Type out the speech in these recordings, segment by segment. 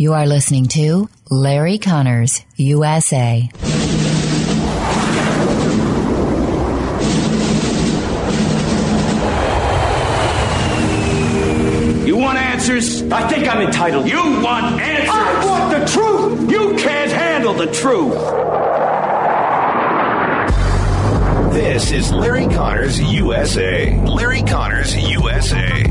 You are listening to Larry Connors, USA. You want answers? I think I'm entitled. You want answers? I want the truth! You can't handle the truth! This is Larry Connors, USA. Larry Connors, USA.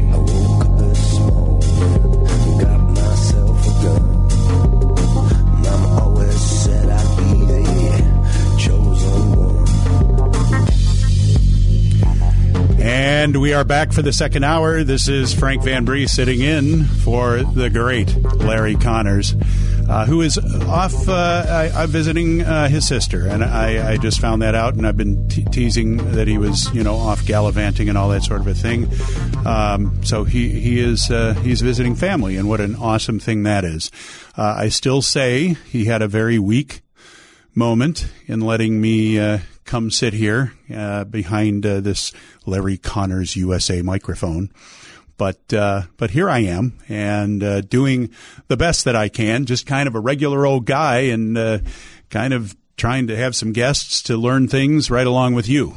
And we are back for the second hour. This is Frank Van Brie sitting in for the great Larry Connors, who is off visiting his sister. And I just found that out, and I've been teasing that he was, off gallivanting and all that sort of a thing. So he's visiting family, and what an awesome thing that is. I still say he had a very weak moment in letting me come sit here behind this Larry Connors USA microphone. But here I am, and doing the best that I can, just kind of a regular old guy, and kind of trying to have some guests to learn things right along with you.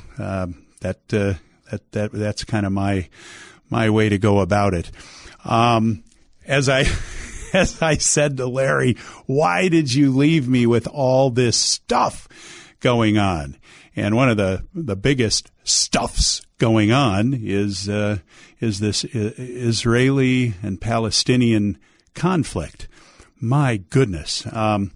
That's kind of my way to go about it. As I said to Larry, why did you leave me with all this stuff going on? And one of the biggest stuffs going on is this Israeli and Palestinian conflict. My goodness. I've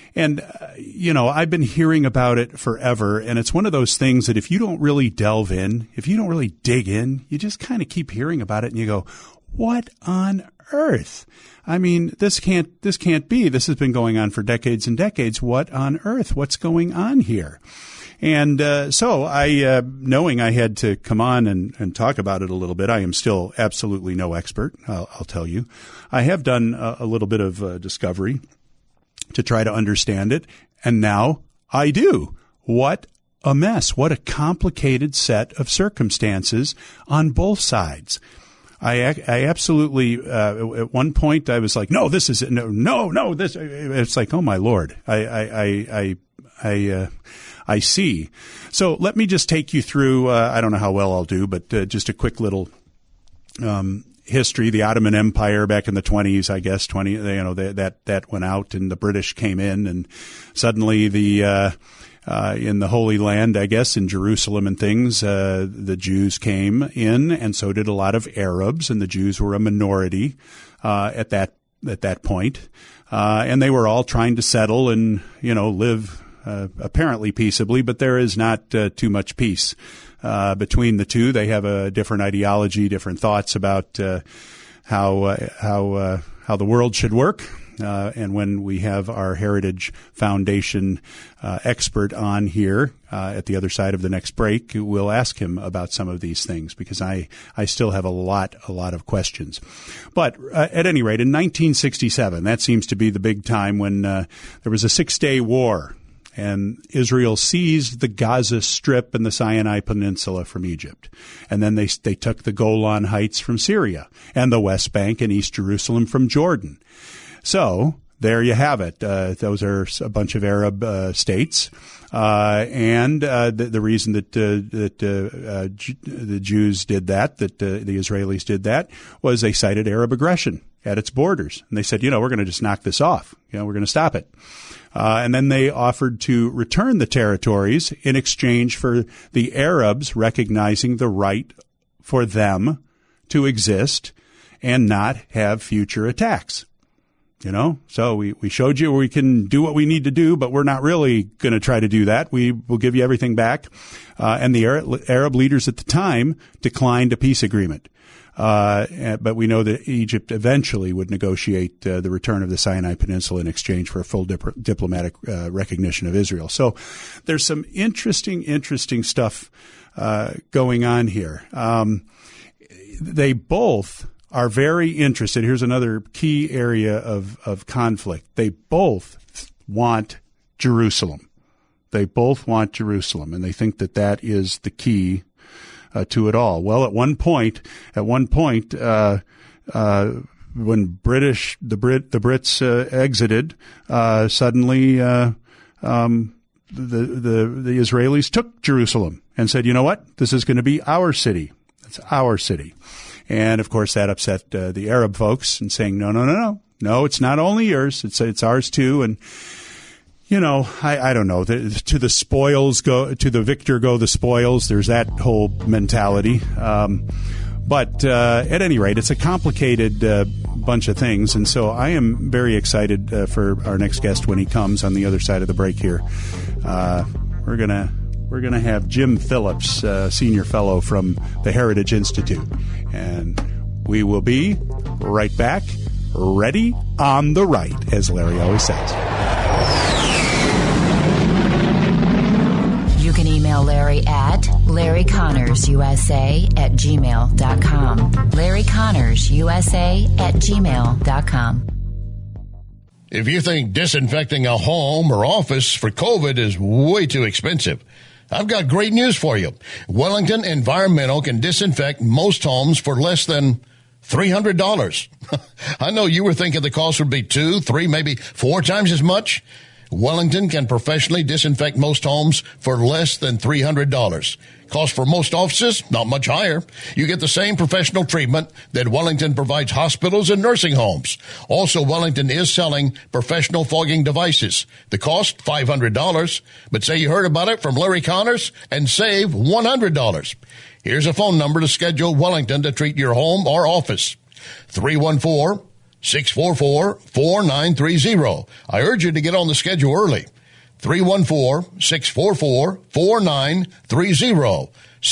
been hearing about it forever, and it's one of those things that if you don't really delve in, if you don't really dig in, you just kind of keep hearing about it and you go, what on earth? I mean, this can't be. This has been going on for decades and decades. What on earth? What's going on here? And so I, knowing I had to come on and talk about it a little bit, I am still absolutely no expert, I'll tell you. I have done a little bit of discovery to try to understand it, and now I do. What a mess. What a complicated set of circumstances on both sides. I absolutely, at one point I was like, no, this is, no, this, it's like, oh my Lord. I see. So let me just take you through, I don't know how well I'll do, but just a quick little history. The Ottoman Empire back in the 20s, I guess, that went out and the British came in, and suddenly in the Holy Land, I guess, in Jerusalem and things, the Jews came in, and so did a lot of Arabs, and the Jews were a minority at that point. And they were all trying to settle and, live apparently peaceably, but there is not too much peace between the two. They have a different ideology, different thoughts about how the world should work. And when we have our Heritage Foundation expert on here at the other side of the next break, we'll ask him about some of these things, because I still have a lot of questions. But at any rate, in 1967, that seems to be the big time when there was a 6-day war, and Israel seized the Gaza Strip and the Sinai Peninsula from Egypt. And then they took the Golan Heights from Syria, and the West Bank and East Jerusalem from Jordan. So there you have it. Those are a bunch of Arab states. And the reason that the Jews did that the Israelis did that, was they cited Arab aggression at its borders. And they said, we're going to just knock this off. We're going to stop it. And then they offered to return the territories in exchange for the Arabs recognizing the right for them to exist and not have future attacks. So we showed you we can do what we need to do, but we're not really going to try to do that. We will give you everything back. And the Arab leaders at the time declined a peace agreement. But we know that Egypt eventually would negotiate the return of the Sinai Peninsula in exchange for a full diplomatic recognition of Israel. So there's some interesting stuff going on here. They both are very interested. Here's another key area of conflict. They both want Jerusalem. They both want Jerusalem, and they think that is the key to it all. Well, at one point, when the Brits exited, suddenly the Israelis took Jerusalem and said, you know what, this is going to be our city. It's our city. And of course that upset the Arab folks and saying, no, it's not only yours, it's ours too. And you know, I don't know. To the spoils go, to the victor go the spoils. There's that whole mentality. But at any rate, it's a complicated bunch of things, and so I am very excited for our next guest when he comes on the other side of the break here. We're gonna have Jim Phillips, senior fellow from the Heritage Institute, and we will be right back, ready on the right, as Larry always says. You can email Larry at LarryConnorsUSA@gmail.com. LarryConnorsUSA@gmail.com. If you think disinfecting a home or office for COVID is way too expensive, I've got great news for you. Wellington Environmental can disinfect most homes for less than $300. I know you were thinking the cost would be 2, 3, maybe 4 times as much. Wellington can professionally disinfect most homes for less than $300. Cost for most offices, not much higher. You get the same professional treatment that Wellington provides hospitals and nursing homes. Also, Wellington is selling professional fogging devices. The cost, $500. But say you heard about it from Larry Connors and save $100. Here's a phone number to schedule Wellington to treat your home or office. 314-644-4930. I urge you to get on the schedule early. 314-644-4930.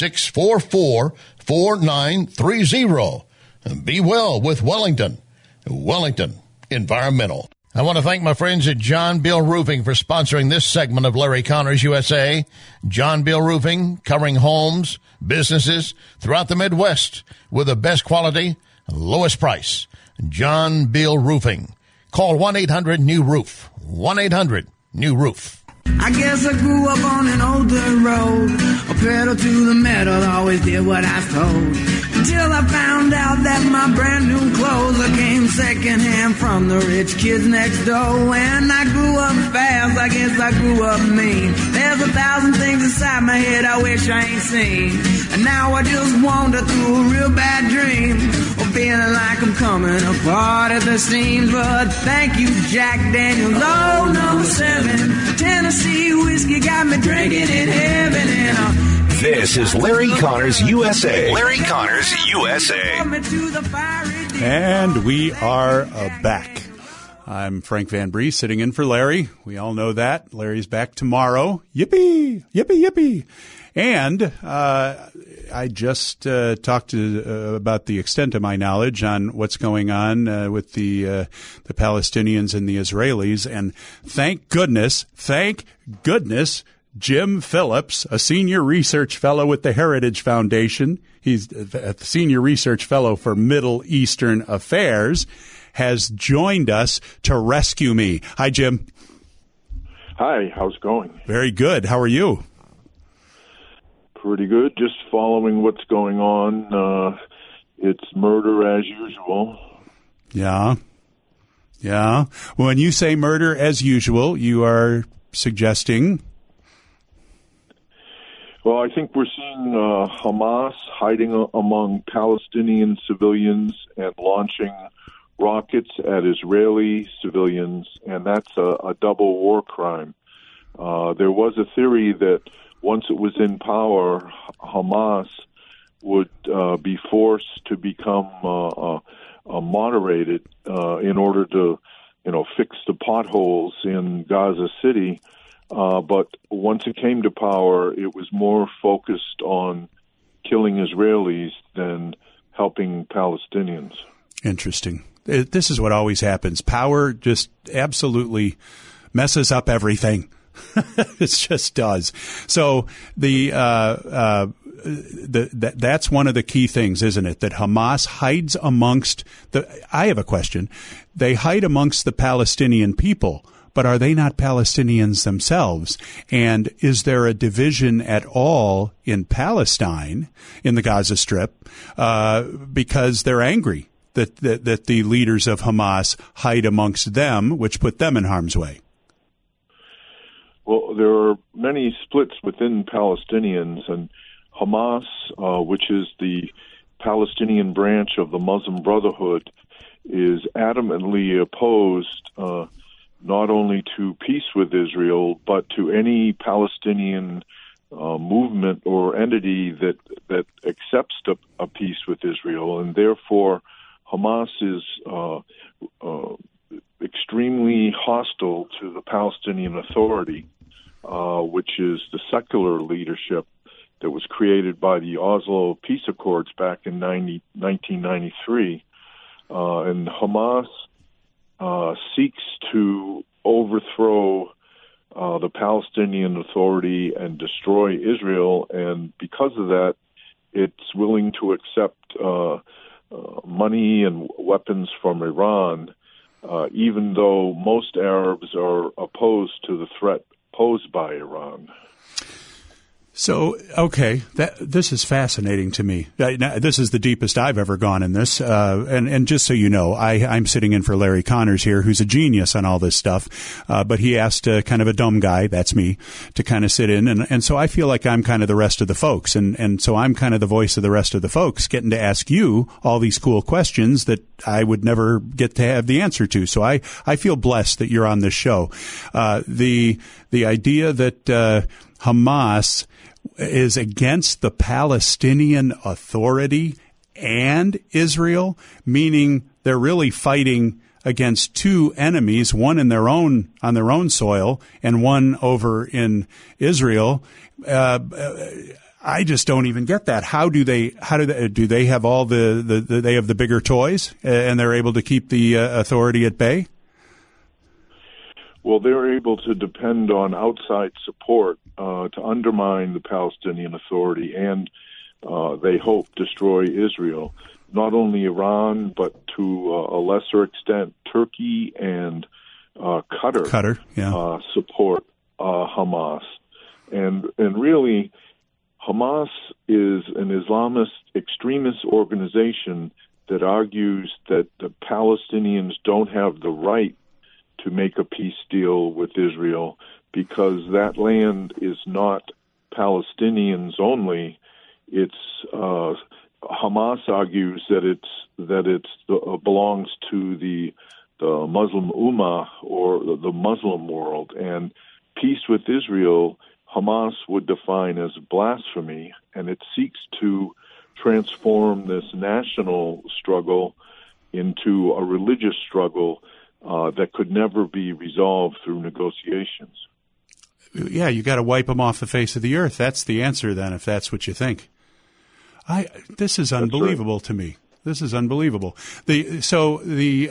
644-4930. Be well with Wellington. Wellington Environmental. I want to thank my friends at John Bill Roofing for sponsoring this segment of Larry Connors USA. John Bill Roofing, covering homes, businesses throughout the Midwest with the best quality, lowest price. John Bill Roofing. Call 1-800-NEW-ROOF. 1-800-NEW-ROOF. I guess I grew up on an old dirt road. A pedal to the metal, always did what I was told. Until I found out that my brand new clothes came secondhand from the rich kids next door. When I grew up fast, I guess I grew up mean. There's 1,000 things inside my head I wish I ain't seen. And now I just wander through a real bad dream, or feeling like I'm coming apart at the seams. But thank you, Jack Daniels, oh, No. 7. Tennessee whiskey got me drinking in heaven. And this is Larry Connors USA. Larry Connors USA. And we are back. I'm Frank Van Brie, sitting in for Larry. We all know that. Larry's back tomorrow. Yippee! Yippee, yippee. And I just talked about the extent of my knowledge on what's going on with the Palestinians and the Israelis. And thank goodness, Jim Phillips, a senior research fellow with the Heritage Foundation, he's a senior research fellow for Middle Eastern Affairs, has joined us to rescue me. Hi, Jim. Hi, how's it going? Very good. How are you? Pretty good. Just following what's going on. It's murder as usual. Yeah. When you say murder as usual, you are suggesting? Well, I think we're seeing Hamas hiding among Palestinian civilians and launching rockets at Israeli civilians, and that's a double war crime. There was a theory that once it was in power, Hamas would be forced to become moderated in order to, fix the potholes in Gaza City. But once it came to power, it was more focused on killing Israelis than helping Palestinians. Interesting. This is what always happens. Power just absolutely messes up everything. It just does. So that's one of the key things, isn't it? That Hamas hides amongst I have a question. They hide amongst the Palestinian people, but are they not Palestinians themselves? And is there a division at all in Palestine, in the Gaza Strip, because they're angry that the leaders of Hamas hide amongst them, which put them in harm's way? Well, there are many splits within Palestinians, and Hamas, which is the Palestinian branch of the Muslim Brotherhood, is adamantly opposed not only to peace with Israel, but to any Palestinian movement or entity that accepts a peace with Israel, and therefore Hamas is extremely hostile to the Palestinian Authority, which is the secular leadership that was created by the Oslo Peace Accords back in 1993. And Hamas seeks to overthrow the Palestinian Authority and destroy Israel, and because of that, it's willing to accept money and weapons from Iran, even though most Arabs are opposed to the threat posed by Iran. So, okay, this is fascinating to me. This is the deepest I've ever gone in this. And just so you know, I'm sitting in for Larry Connors here, who's a genius on all this stuff. But he asked kind of a dumb guy, that's me, to kind of sit in. And so I feel like I'm kind of the rest of the folks. And so I'm kind of the voice of the rest of the folks, getting to ask you all these cool questions that I would never get to have the answer to. So I feel blessed that you're on this show. The idea that Hamas is against the Palestinian Authority and Israel, meaning they're really fighting against two enemies, one in on their own soil and one over in Israel. I just don't even get that. Do they have all they have the bigger toys and they're able to keep the authority at bay? Well, they're able to depend on outside support to undermine the Palestinian Authority and, they hope, destroy Israel. Not only Iran, but to a lesser extent, Turkey and Qatar support Hamas. And really, Hamas is an Islamist extremist organization that argues that the Palestinians don't have the right to make a peace deal with Israel because that land is not Palestinians only. It's Hamas argues that it belongs to the Muslim Ummah or the Muslim world, and peace with Israel Hamas would define as blasphemy, and it seeks to transform this national struggle into a religious struggle that could never be resolved through negotiations. Yeah, you got to wipe them off the face of the earth. That's the answer, then, if that's what you think. This is unbelievable to me. This is unbelievable. There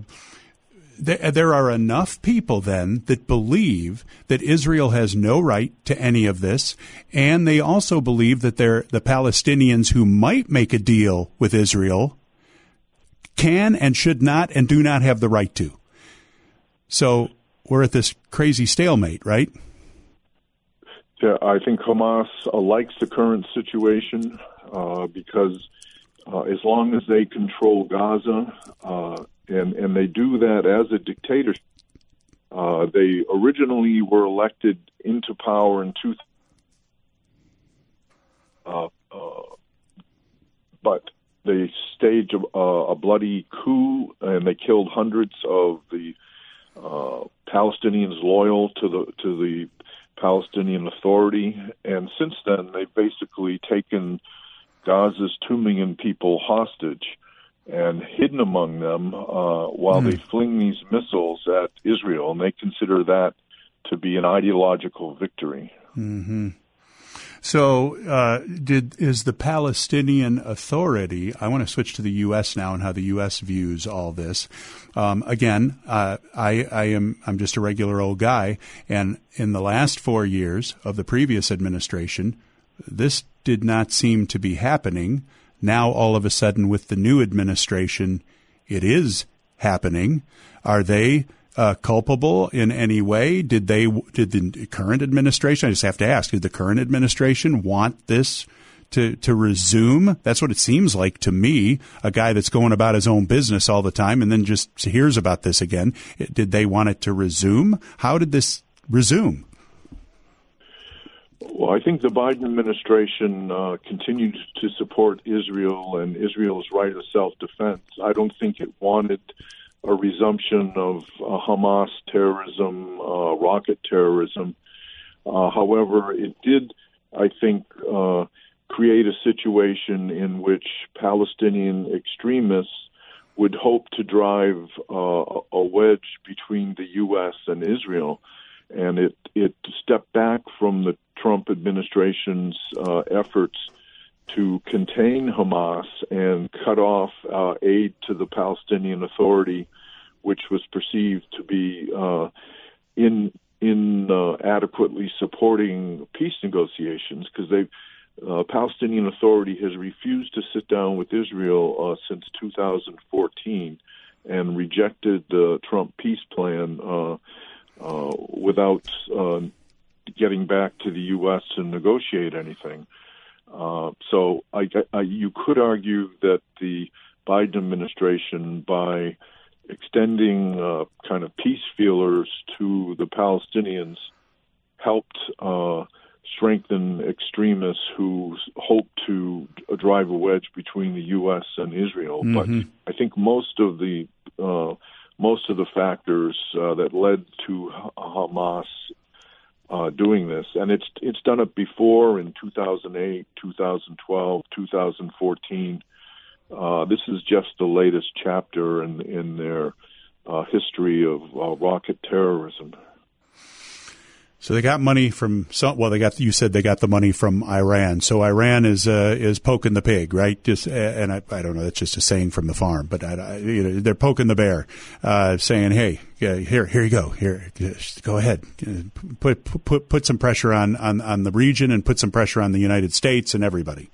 are enough people then that believe that Israel has no right to any of this, and they also believe that the Palestinians who might make a deal with Israel can and should not and do not have the right to. So we're at this crazy stalemate, right? Yeah, I think Hamas likes the current situation because as long as they control Gaza, and they do that as a dictatorship, they originally were elected into power in but they staged a bloody coup, and they killed hundreds of the Palestinians loyal to the Palestinian Authority. And since then, they've basically taken Gaza's 2 million people hostage and hidden among them while they fling these missiles at Israel, and they consider that to be an ideological victory. Mm-hmm. So is the Palestinian Authority, I want to switch to the U.S. now and how the U.S. views all this. Again, I'm just a regular old guy, and in the last 4 years of the previous administration, this did not seem to be happening. Now, all of a sudden, with the new administration, it is happening. Are they culpable in any way? Did the current administration, I just have to ask, did the current administration want this to resume? That's what it seems like to me, a guy that's going about his own business all the time and then just hears about this again. Did they want it to resume? How did this resume? Well, I think the Biden administration continued to support Israel and Israel's right of self-defense. I don't think it wanted a resumption of Hamas terrorism, rocket terrorism. However, it did, I think, create a situation in which Palestinian extremists would hope to drive a wedge between the U.S. and Israel. And it stepped back from the Trump administration's efforts to contain Hamas and cut off aid to the Palestinian Authority, which was perceived to be inadequately supporting peace negotiations, because Palestinian Authority has refused to sit down with Israel since 2014 and rejected the Trump peace plan without getting back to the U.S. and negotiate anything. So you could argue that the Biden administration, by extending kind of peace feelers to the Palestinians, helped strengthen extremists who hope to drive a wedge between the U.S. and Israel. Mm-hmm. But I think most of the factors that led to Hamas doing this, and it's done it before in 2008, 2012, 2014. This is just the latest chapter in their history of rocket terrorism. So they got money from you said they got the money from Iran. So Iran is poking the pig, right? And I don't know, that's just a saying from the farm, but they're poking the bear, saying, "Hey, here you go. Here, just go ahead. Put some pressure on the region and put some pressure on the United States and everybody."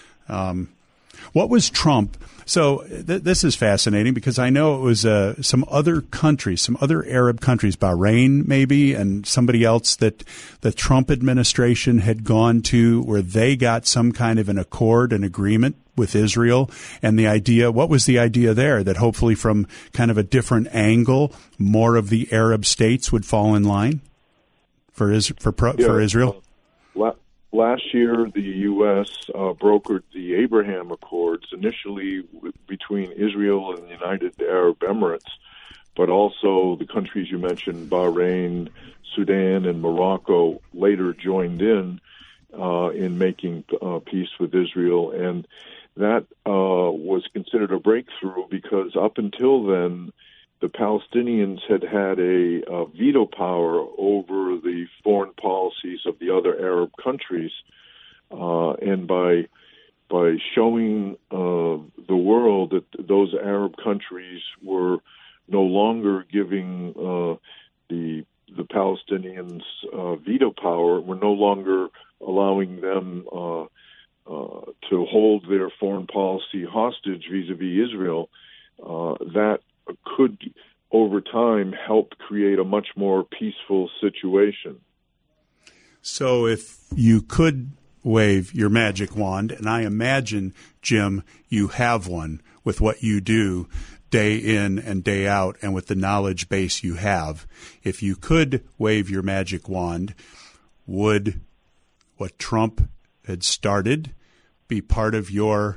What was Trump? So this is fascinating because I know it was some other countries, some other Arab countries, Bahrain maybe, and somebody else that the Trump administration had gone to where they got some kind of an accord, an agreement with Israel. And the idea, what was the idea there? That hopefully from kind of a different angle, more of the Arab states would fall in line for Israel? Last year, the U.S. brokered the Abraham Accords, initially between Israel and the United Arab Emirates, but also the countries you mentioned, Bahrain, Sudan, and Morocco, later joined in making peace with Israel. And that was considered a breakthrough because up until then, the Palestinians had a veto power over the foreign policies of the other Arab countries, and by showing the world that those Arab countries were no longer giving the Palestinians veto power, were no longer allowing them to hold their foreign policy hostage vis-a-vis Israel, that could, over time, help create a much more peaceful situation. So if you could wave your magic wand, and I imagine, Jim, you have one with what you do day in and day out and with the knowledge base you have, if you could wave your magic wand, would what Trump had started be part of your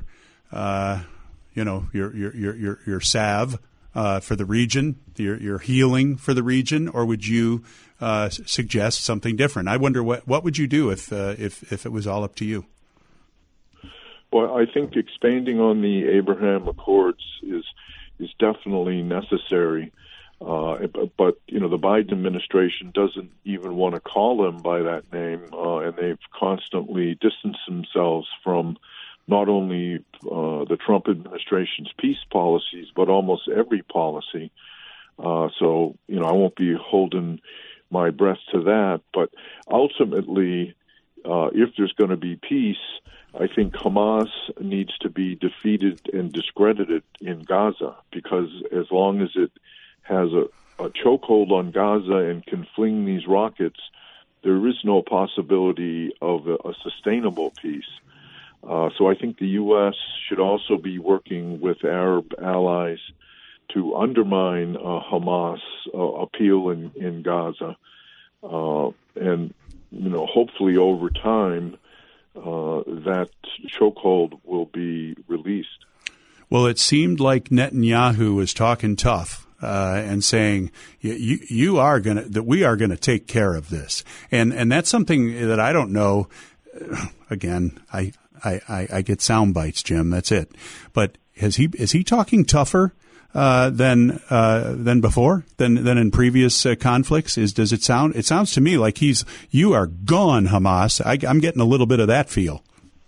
your salve for the region, your healing for the region, or would you suggest something different? I wonder what would you do if it was all up to you? Well, I think expanding on the Abraham Accords is definitely necessary, but the Biden administration doesn't even want to call them by that name, and they've constantly distanced themselves from not only the Trump administration's peace policies, but almost every policy. So, I won't be holding my breath to that. But ultimately, if there's going to be peace, I think Hamas needs to be defeated and discredited in Gaza, because as long as it has a chokehold on Gaza and can fling these rockets, there is no possibility of a sustainable peace. So I think the U.S. should also be working with Arab allies to undermine Hamas' appeal in Gaza. And, hopefully over time, that chokehold will be released. Well, it seemed like Netanyahu was talking tough and saying, we are going to take care of this. And that's something that I don't know. Again, I get sound bites, Jim. That's it. But is he talking tougher than before, than in previous conflicts? Does it sound? It sounds to me like you are gone, Hamas. I'm getting a little bit of that feel.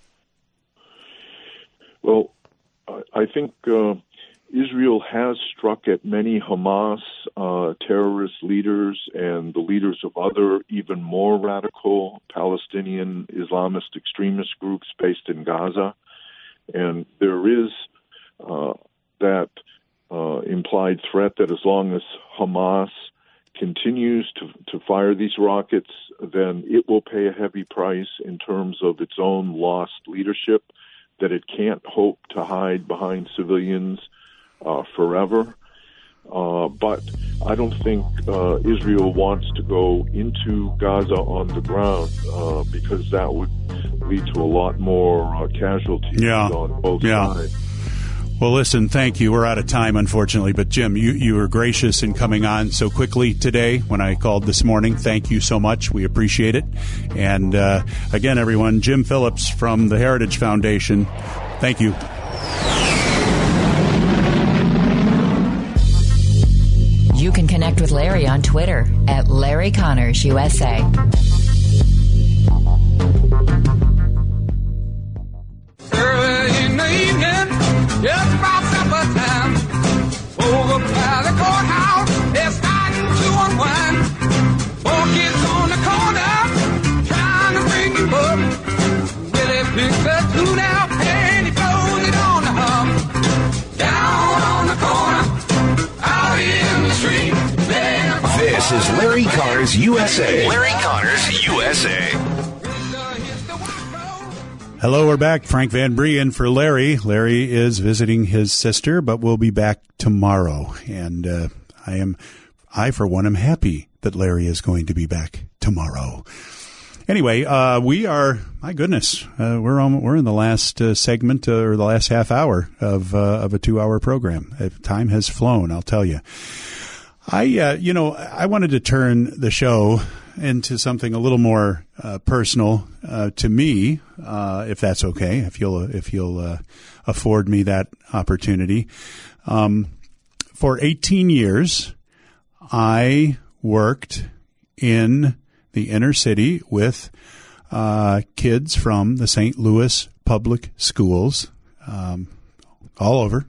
Well, I think Israel has struck at many Hamas terrorist leaders and the leaders of other even more radical Palestinian Islamist extremist groups based in Gaza. And there is that implied threat that as long as Hamas continues to fire these rockets, then it will pay a heavy price in terms of its own lost leadership, that it can't hope to hide behind civilians forever. But I don't think Israel wants to go into Gaza on the ground because that would lead to a lot more casualties on both sides. Well, listen, thank you. We're out of time, unfortunately. But, Jim, you were gracious in coming on so quickly today when I called this morning. Thank you so much. We appreciate it. And, again, everyone, Jim Phillips from the Heritage Foundation, thank you. You can connect with Larry on Twitter at Larry Connors USA. Early in the evening, just about supper time, over by the courthouse, they're starting to unwind. 4 kids on the corner, trying to bring him up. Willie picks the tune out and he blows it on the hum. Down on the corner, out in the street. This is Larry Connors USA. Larry Connors USA. Hello, we're back. Frank Van Brien for Larry. Larry is visiting his sister, but we'll be back tomorrow. And I for one am happy that Larry is going to be back tomorrow. Anyway, we are, my goodness, we're in the last segment or the last half hour of a 2-hour program. Time has flown, I'll tell you. I wanted to turn the show into something a little more personal to me, if that's okay, if you'll afford me that opportunity. For 18 years, I worked in the inner city with kids from the St. Louis Public Schools, all over.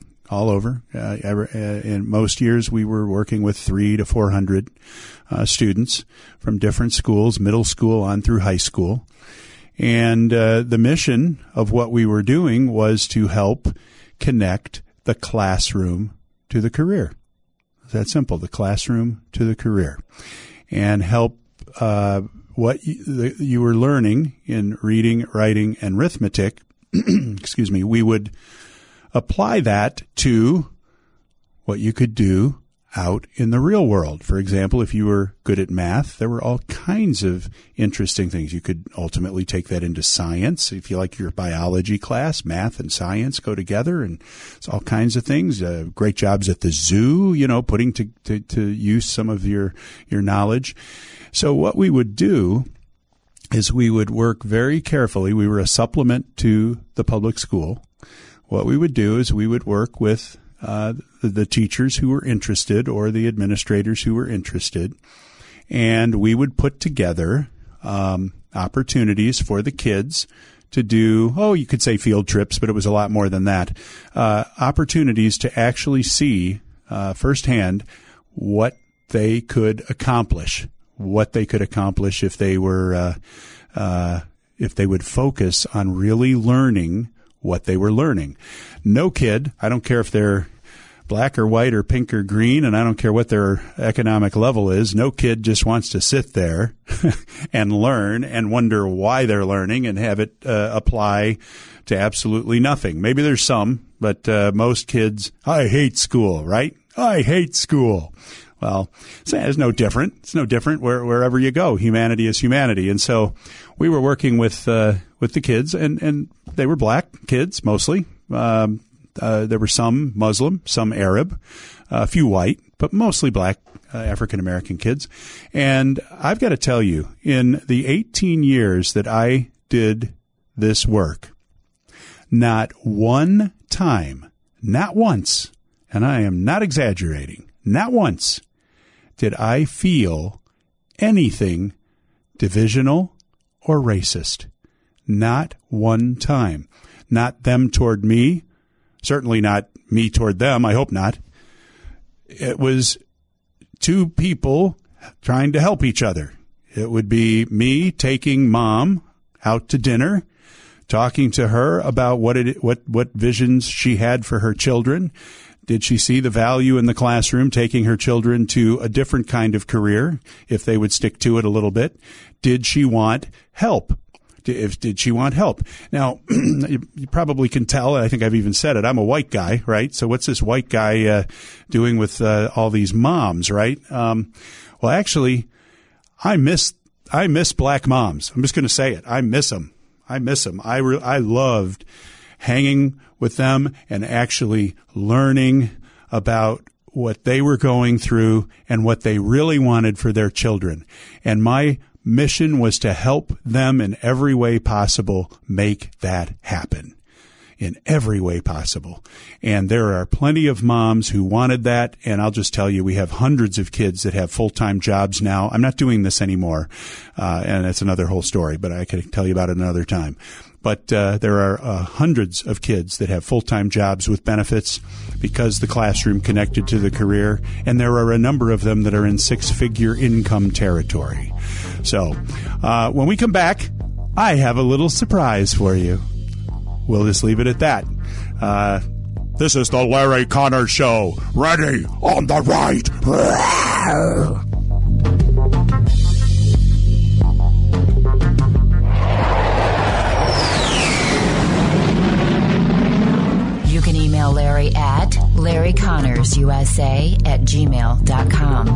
In most years, we were working with 300 to 400 students from different schools, middle school on through high school. And the mission of what we were doing was to help connect the classroom to the career. It's that simple, the classroom to the career. And help what you were learning in reading, writing, and arithmetic, excuse me, we would apply that to what you could do out in the real world. For example, if you were good at math, there were all kinds of interesting things. You could ultimately take that into science. If you like your biology class, math and science go together, and it's all kinds of things. Great jobs at the zoo, putting to use some of your knowledge. So what we would do is we would work very carefully. We were a supplement to the public school. What we would do is we would work with the teachers who were interested or the administrators who were interested, and we would put together opportunities for the kids to do, you could say field trips, but it was a lot more than that, opportunities to actually see firsthand what they could accomplish if they were if they would focus on really learning what they were learning. No kid, I don't care if they're black or white or pink or green, and I don't care what their economic level is. No kid just wants to sit there and learn and wonder why they're learning and have it apply to absolutely nothing. Maybe there's some, but most kids, I hate school, right? I hate school. Well, it's no different. It's no different wherever you go. Humanity is humanity. And so we were working with the kids, and they were black kids mostly. There were some Muslim, some Arab, a few white, but mostly black African-American kids. And I've got to tell you, in the 18 years that I did this work, not one time, not once, and I am not exaggerating, not once did I feel anything divisional or racist. Not one time. Not them toward me. Certainly not me toward them. I hope not. It was two people trying to help each other. It would be me taking mom out to dinner, talking to her about what visions she had for her children. Did she see the value in the classroom, taking her children to a different kind of career if they would stick to it a little bit? Did she want help? Did she want help? Now, you probably can tell, and I think I've even said it, I'm a white guy, right? So what's this white guy doing with all these moms, right? Well, actually, I miss black moms. I'm just going to say it. I miss them. I loved hanging with them and actually learning about what they were going through and what they really wanted for their children. And my mission was to help them in every way possible make that happen. In every way possible. And there are plenty of moms who wanted that. And I'll just tell you, we have hundreds of kids that have full-time jobs now. I'm not doing this anymore. And it's another whole story, but I could tell you about it another time. But there are hundreds of kids that have full-time jobs with benefits because the classroom connected to the career. And there are a number of them that are in six-figure income territory. So when we come back, I have a little surprise for you. We'll just leave it at that. This is the Larry Connors Show. Ready on the right. You can email Larry at LarryConnorsUSA@gmail.com.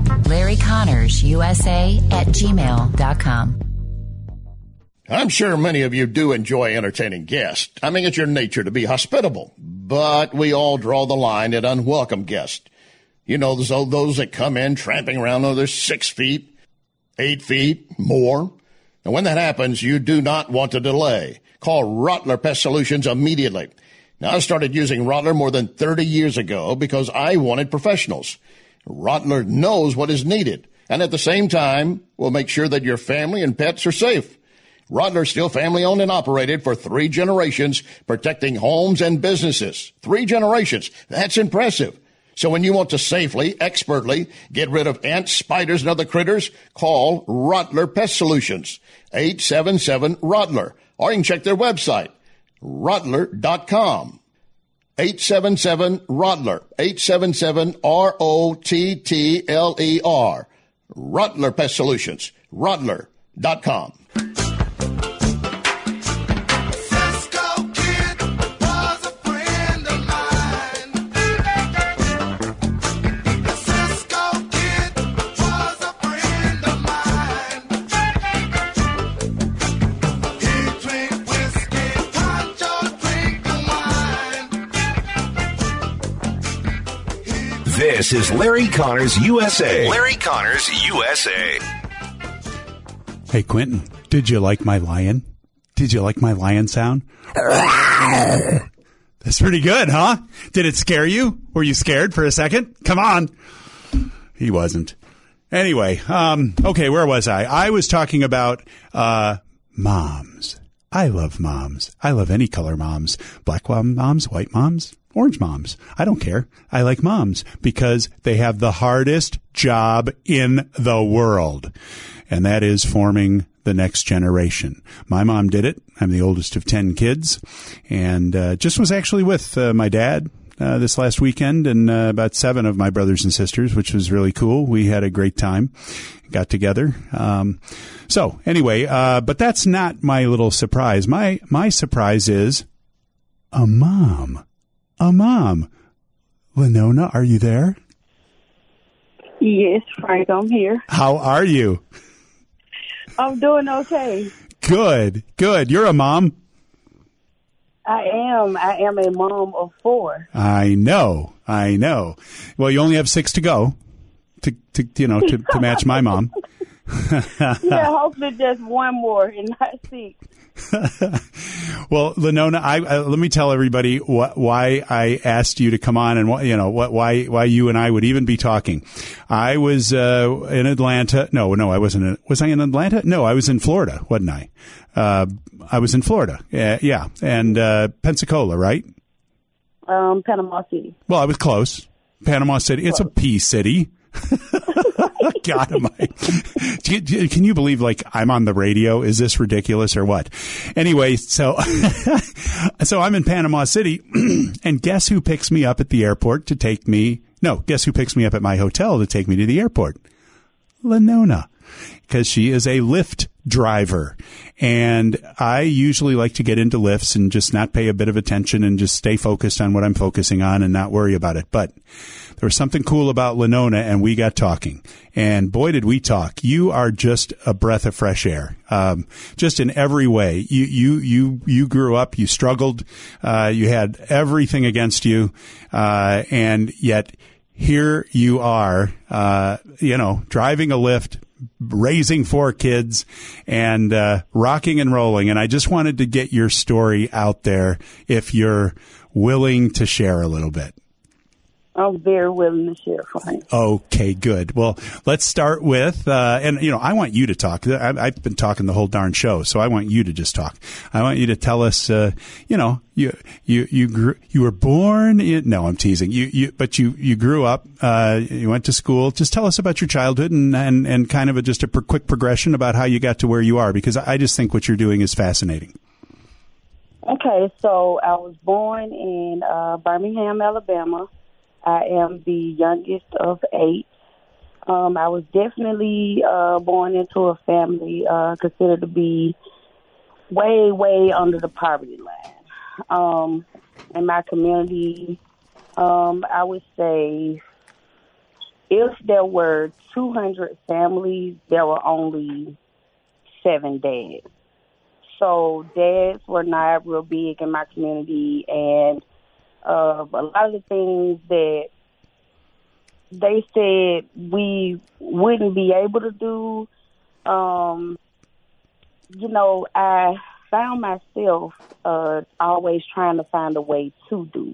LarryConnorsUSA@gmail.com. I'm sure many of you do enjoy entertaining guests. I mean, it's your nature to be hospitable, but we all draw the line at unwelcome guests. You know, those that come in tramping around on their 6 feet, 8 feet, more. And when that happens, you do not want to delay. Call Rottler Pest Solutions immediately. Now, I started using Rottler more than 30 years ago because I wanted professionals. Rottler knows what is needed, and at the same time, will make sure that your family and pets are safe. Rottler still family-owned and operated for 3 generations, protecting homes and businesses. 3 generations. That's impressive. So when you want to safely, expertly get rid of ants, spiders, and other critters, call Rottler Pest Solutions, 877-ROTTLER. Or you can check their website, Rottler.com. 877-ROTTLER. 877-ROTTLER. Rottler Pest Solutions. Rottler.com. This is Larry Connors USA. Larry Connors USA. Hey, Quentin, did you like my lion? Did you like my lion sound? That's pretty good, huh? Did it scare you? Were you scared for a second? Come on. He wasn't. Anyway, okay, where was I? I was talking about moms. I love moms. I love any color moms. Black moms, white moms, orange moms. I don't care. I like moms because they have the hardest job in the world, and that is forming the next generation. My mom did it. I'm the oldest of 10 kids, and just was actually with my dad this last weekend, and about 7 of my brothers and sisters, which was really cool. We had a great time, got together. So anyway, but that's not my little surprise. My surprise is a mom. Lenona, are you there? Yes, Frank, I'm here. How are you? I'm doing okay. Good. You're a mom? I am a mom of 4. I know. Well, you only have 6 to go to match my mom. Yeah, hopefully just one more and not 6. Well, Lenona, I let me tell everybody why I asked you to come on, and why you and I would even be talking. I was in Atlanta. No, I wasn't. Was I in Atlanta? No, I was in Florida, wasn't I? I was in Florida. Yeah, and Pensacola, right? Panama City. Well, I was close. Panama City. It's a P city. God, can you believe, like, I'm on the radio? Is this ridiculous or what? Anyway, so I'm in Panama City, and guess who picks me up at the airport to take me? No, guess who picks me up at my hotel to take me to the airport? Lenona, because she is a Lyft driver. And I usually like to get into Lyfts and just not pay a bit of attention and just stay focused on what I'm focusing on and not worry about it. But there was something cool about Lenona, and we got talking. And boy, did we talk. You are just a breath of fresh air. Just in every way. You grew up, you struggled, you had everything against you, and yet here you are, driving a Lyft, raising 4 kids, and rocking and rolling. And I just wanted to get your story out there if you're willing to share a little bit. I'm very willing to share, Frank. Okay, good. Well, let's start with, I want you to talk. I've been talking the whole darn show, so I want you to just talk. I want you to tell us, you were born in, no, I'm teasing. But you grew up, you went to school. Just tell us about your childhood and kind of just a quick progression about how you got to where you are, because I just think what you're doing is fascinating. Okay, so I was born in Birmingham, Alabama. I am the youngest of 8. I was definitely born into a family considered to be way, way under the poverty line. In my community, I would say if there were 200 families, there were only 7 dads. So dads were not real big in my community, and a lot of the things that they said we wouldn't be able to do, I found myself always trying to find a way to do.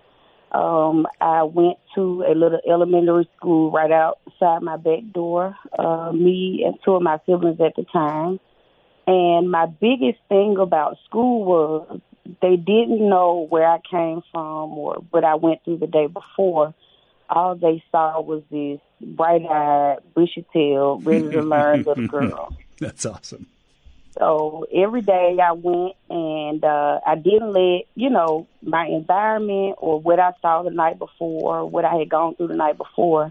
I went to a little elementary school right outside my back door, me and 2 of my siblings at the time. And my biggest thing about school was they didn't know where I came from or what I went through the day before. All they saw was this bright-eyed, bushy-tailed, ready to learn little girl. That's awesome. So every day I went, and I didn't let, my environment or what I saw the night before, what I had gone through the night before,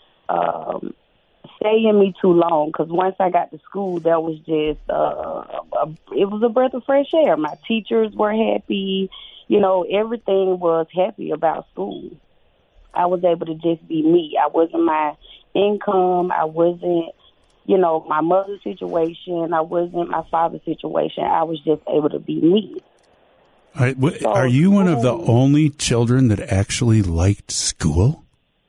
stay in me too long, because once I got to school, that was just it was a breath of fresh air. My teachers were happy, everything was happy about school. I was able to just be me. I wasn't my income. I wasn't, my mother's situation. I wasn't my father's situation. I was just able to be me. All right. Are you one of the only children that actually liked school?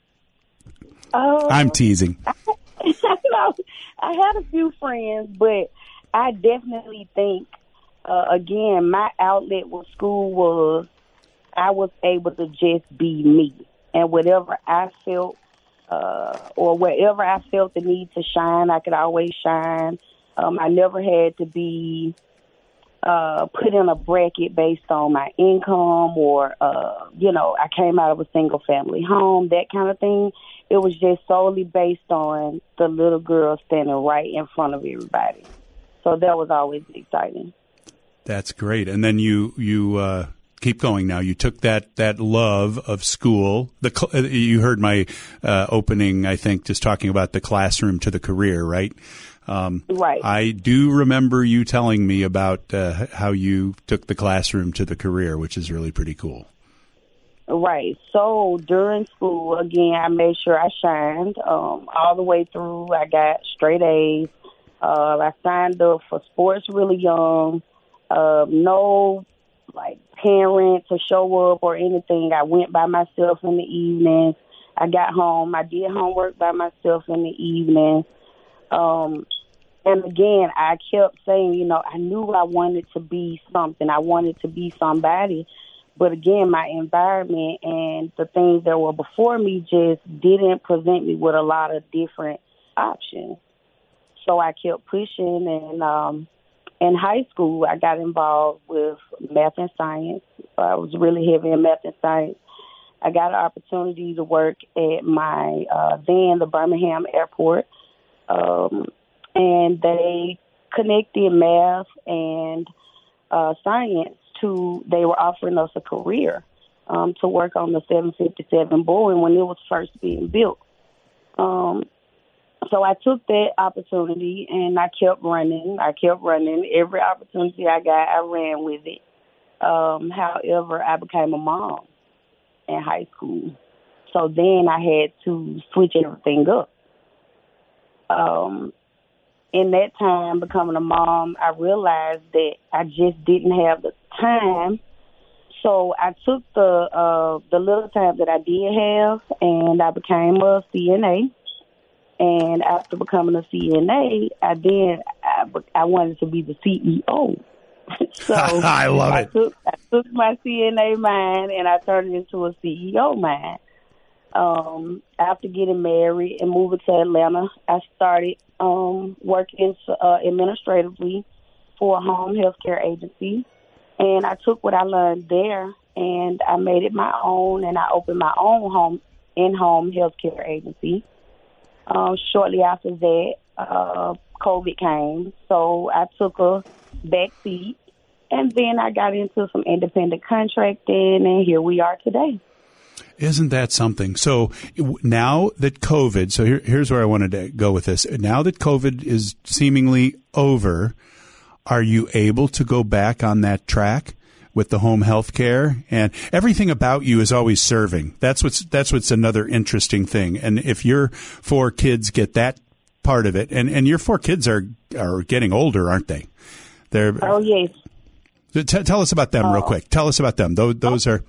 I'm teasing. No, I had a few friends, but I definitely think, again, my outlet with school was I was able to just be me. And whatever I felt or wherever I felt the need to shine, I could always shine. I never had to be put in a bracket based on my income or, I came out of a single-family home, that kind of thing. It was just solely based on the little girl standing right in front of everybody. So that was always exciting. That's great. And then you keep going now. You took that love of school. You heard my opening, I think, just talking about the classroom to the career, right? Right. I do remember you telling me about how you took the classroom to the career, which is really pretty cool. Right. So during school, again, I made sure I shined all the way through. I got straight A's. I signed up for sports really young. No, parent to show up or anything. I went by myself in the evenings. I got home. I did homework by myself in the evening. And again, I kept saying, I knew I wanted to be something. I wanted to be somebody. But again, my environment and the things that were before me just didn't present me with a lot of different options. So I kept pushing, and in high school, I got involved with math and science. I was really heavy in math and science. I got an opportunity to work at the Birmingham Airport, and they connected math and science they were offering us a career to work on the 757 Boeing when it was first being built. So I took that opportunity, and I kept running. Every opportunity I got, I ran with it. However, I became a mom in high school. So then I had to switch everything up. In that time, becoming a mom, I realized that I just didn't have the time. So I took the little time that I did have, and I became a CNA. And after becoming a CNA, I wanted to be the CEO. So I love it. I took my CNA mind and I turned it into a CEO mind. After getting married and moving to Atlanta, I started working administratively for a home health care agency. And I took what I learned there and I made it my own, and I opened my own in-home health care agency. Shortly after that, COVID came, so I took a back seat, and then I got into some independent contracting, and here we are today. Isn't that something? So now that COVID, so here's where I wanted to go with this. Now that COVID is seemingly over, are you able to go back on that track with the home health care? And everything about you is always serving. That's what's another interesting thing. And if your 4 kids get that part of it, and your 4 kids are getting older, aren't they? Oh, yes. Tell us about them real quick. Tell us about them. Those are...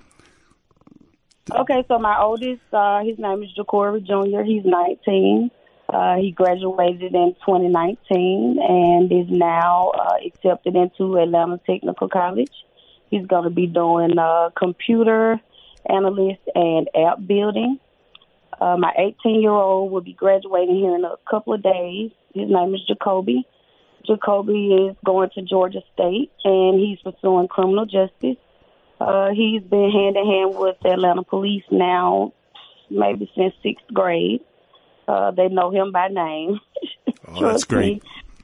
Okay, so my oldest, his name is Jacory Jr. He's 19. He graduated in 2019 and is now accepted into Atlanta Technical College. He's going to be doing computer analyst and app building. My 18-year-old will be graduating here in a couple of days. His name is Jacoby. Jacoby is going to Georgia State, and he's pursuing criminal justice. He's been hand-in-hand with the Atlanta police now maybe since 6th grade. They know him by name. Oh, that's great.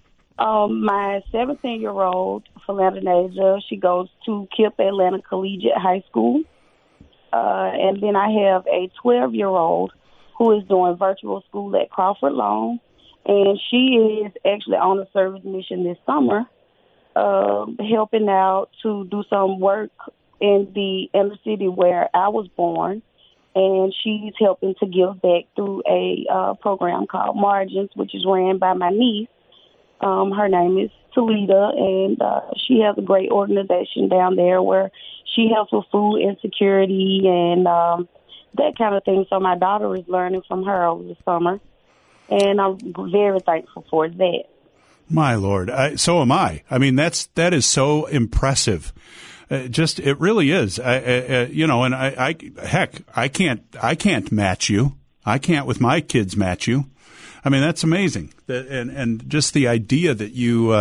My 17-year-old, Philanasia, she goes to KIPP Atlanta Collegiate High School. And then I have a 12-year-old who is doing virtual school at Crawford Long. And she is actually on a service mission this summer, helping out to do some work in the inner city where I was born. And she's helping to give back through a program called Margins, which is ran by my niece. Her name is Talita, and she has a great organization down there where she helps with food insecurity and that kind of thing. So my daughter is learning from her over the summer, and I'm very thankful for that. My Lord, so am I. I mean, that is so impressive. It really is. And I can't match you. I can't with my kids match you. I mean, that's amazing. And just the idea that you,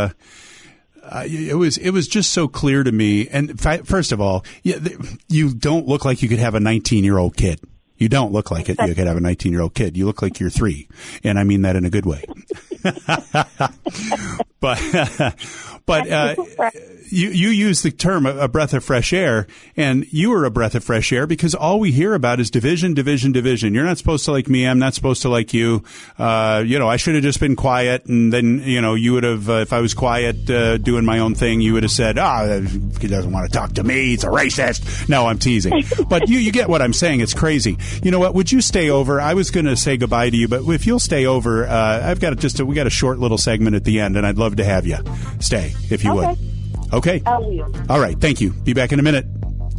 it was just so clear to me. And first of all, you don't look like you could have a 19-year-old kid. You don't look like you could have a 19-year-old kid. You look like you're 3. And I mean that in a good way. But you use the term a breath of fresh air, and you are a breath of fresh air because all we hear about is division, division, division. You're not supposed to like me. I'm not supposed to like you. I should have just been quiet, and then, you would have, if I was quiet doing my own thing, you would have said, he doesn't want to talk to me. He's a racist. No, I'm teasing. But you get what I'm saying. It's crazy. You know what? Would you stay over? I was going to say goodbye to you, but if you'll stay over, we got a short little segment at the end, and I'd love to have you stay if you would. Okay. I will. All right. Thank you. Be back in a minute.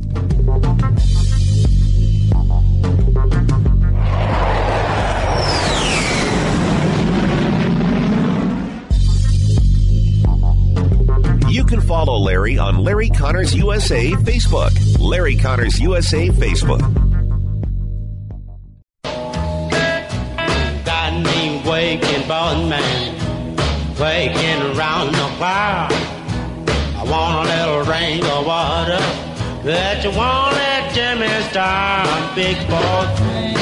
You can follow Larry on Larry Connors USA Facebook. Larry Connors USA Facebook. Got me waking, boss man, waking around the clock. I want a little drink of water that you won't let Jimmy start, big boss.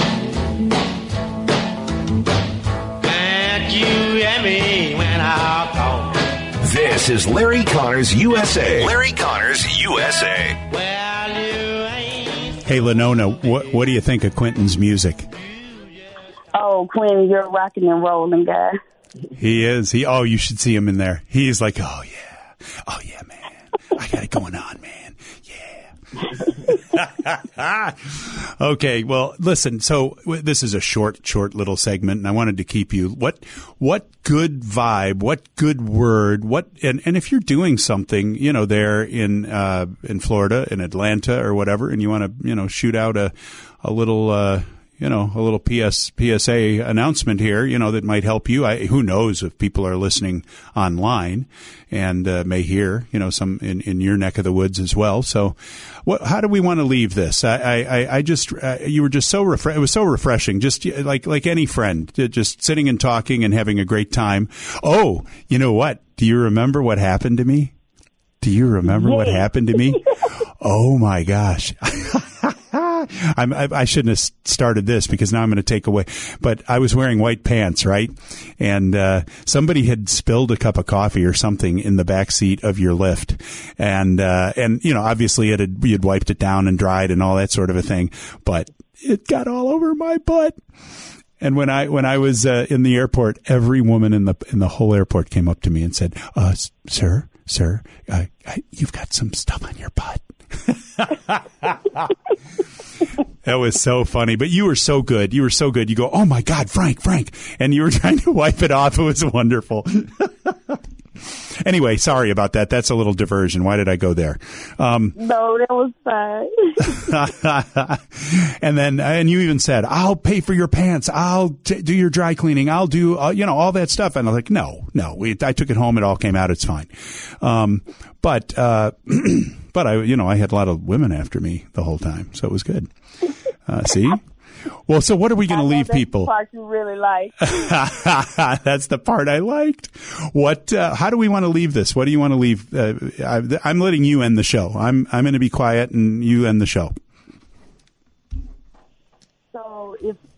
Can't you hear me when I call? This is Larry Connors USA. Larry Connors USA. Well, you ain't. Hey, Lenona, what do you think of Quentin's music? Oh, Quentin, you're a rocking and rolling guy. He is. You should see him in there. He's like, oh yeah, man. I got it going on, man. Yeah. Okay, well, listen, so this is a short little segment, and I wanted to keep you. What good vibe, what good word, and if you're doing something, there in Florida, in Atlanta or whatever, and you want to, shoot out a little, a little PSA announcement here, that might help you. Who knows if people are listening online and may hear, some in your neck of the woods as well. So how do we want to leave this? I just, you were just it was so refreshing, just like any friend, just sitting and talking and having a great time. Oh, you know what? Do you remember what happened to me? Do you remember what happened to me? Oh my gosh. I shouldn't have started this because now I'm going to take away. But I was wearing white pants, right? And somebody had spilled a cup of coffee or something in the back seat of your Lyft, and obviously you had wiped it down and dried and all that sort of a thing, but it got all over my butt. And when I was in the airport, every woman in the whole airport came up to me and said, "Sir, you've got some stuff on your butt." That was so funny, but you were so good. You go, "Oh my God, Frank," and you were trying to wipe it off. It was wonderful. Anyway, sorry about that. That's a little diversion. Why did I go there? No, that was fine. and you even said, "I'll pay for your pants. I'll do your dry cleaning. I'll do, all that stuff." And I was like, no, I took it home. It all came out. It's fine. But I had a lot of women after me the whole time. So it was good. See? Well, so what are we going to leave people? That's the part you really like. That's the part I liked. How do we want to leave this? What do you want to leave? I'm letting you end the show. I'm going to be quiet and you end the show. So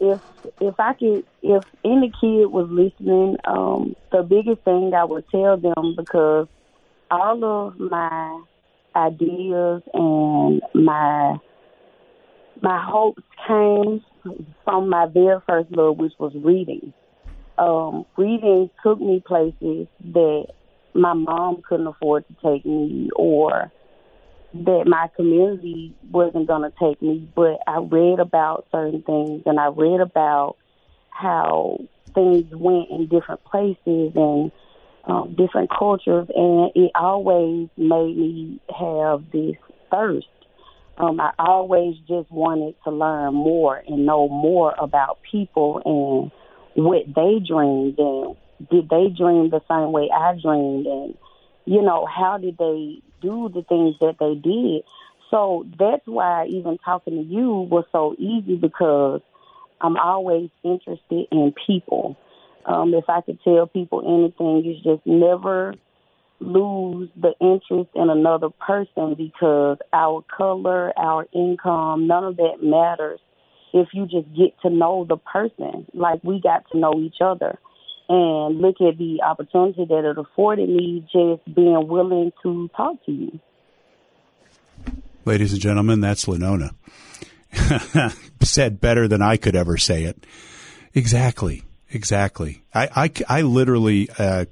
if any kid was listening, the biggest thing I would tell them, because all of my ideas and my hopes came from my very first love, which was reading. Reading took me places that my mom couldn't afford to take me, or that my community wasn't going to take me. But I read about certain things, and I read about how things went in different places and different cultures, and it always made me have this thirst. I always just wanted to learn more and know more about people and what they dreamed, and did they dream the same way I dreamed, and, how did they do the things that they did. So that's why even talking to you was so easy, because I'm always interested in people. If I could tell people anything, it's just never lose the interest in another person, because our color, our income, none of that matters if you just get to know the person like we got to know each other. and look at the opportunity that it afforded me just being willing to talk to you. Ladies and gentlemen, that's Lenona. Said better than I could ever say it. Exactly. I literally,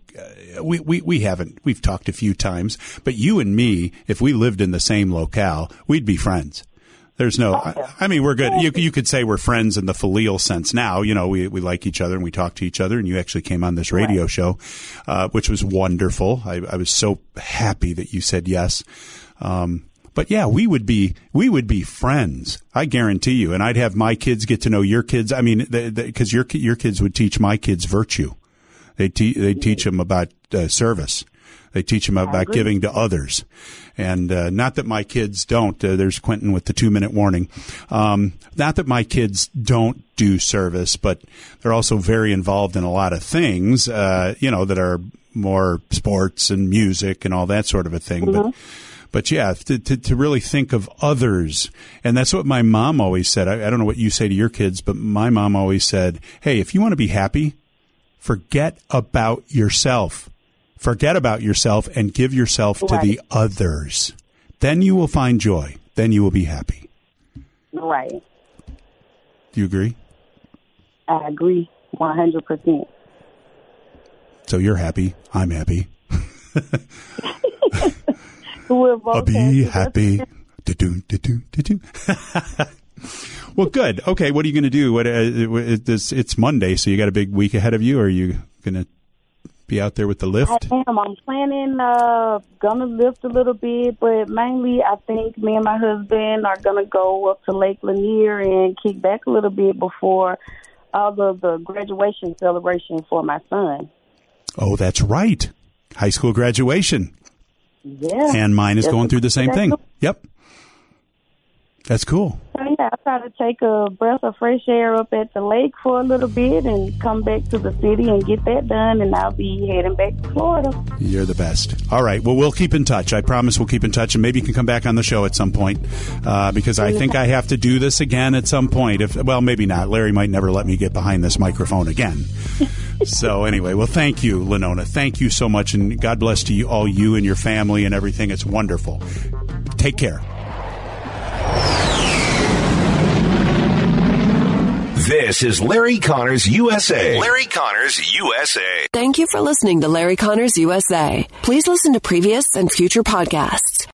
we've talked a few times, but you and me, if we lived in the same locale, we'd be friends. There's no, I mean, we're good. You could say we're friends in the filial sense now. You know, we like each other and we talk to each other, and you actually came on this radio show, which was wonderful. I was so happy that you said yes. But yeah, we would be friends. I guarantee you. And I'd have my kids get to know your kids. I mean, because your kids would teach my kids virtue. They'd teach them about service. They teach them about giving to others. And not that my kids don't. There's Quentin with the 2-minute warning. Not that my kids don't do service, but they're also very involved in a lot of things, that are more sports and music and all that sort of a thing. Mm-hmm. But yeah, to really think of others. And that's what my mom always said. I don't know what you say to your kids, but my mom always said, hey, if you want to be happy, forget about yourself. Forget about yourself and give yourself to the others. Then you will find joy. Then you will be happy. Right. Do you agree? I agree 100%. So you're happy. I'm happy. I'll be happy. Well, good. Okay, what are you going to do? It's Monday, so you got a big week ahead of you. Are you going to be out there with the lift? I am. I'm planning gonna lift a little bit, but mainly I think me and my husband are gonna go up to Lake Lanier and kick back a little bit before all of the graduation celebration for my son. Oh, that's right. High school graduation. Yeah. And mine is going through the same thing. Yep. That's cool. So, yeah, I try to take a breath of fresh air up at the lake for a little bit and come back to the city and get that done, and I'll be heading back to Florida. You're the best. All right. Well, we'll keep in touch. I promise we'll keep in touch, and maybe you can come back on the show at some point because I think I have to do this again at some point. Well, maybe not. Larry might never let me get behind this microphone again. So anyway, well, thank you, Lenona. Thank you so much, and God bless to you, all you and your family and everything. It's wonderful. Take care. This is Larry Connors USA. Larry Connors USA. Thank you for listening to Larry Connors USA. Please listen to previous and future podcasts